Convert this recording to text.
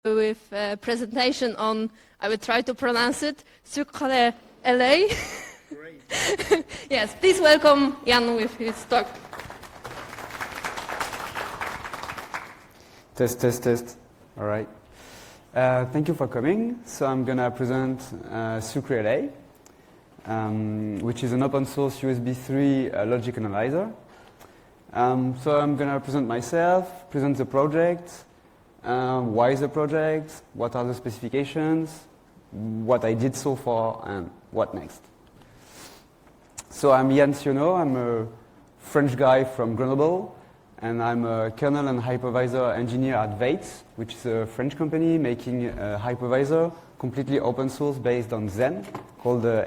with a presentation on, I will try to pronounce it, Sucre LA. Great. Yes, please welcome Jan with his talk. Test. All right. Thank you for coming. So I'm going to present Sucre LA, which is an open source USB 3 logic analyzer. So I'm going to present myself, present the project, why the project, what are the specifications, what I did so far, and what next. So I'm Yann Sionneau. I'm a French guy from Grenoble, and I'm a kernel and hypervisor engineer at Vates, which is a French company making a hypervisor completely open source based on Zen called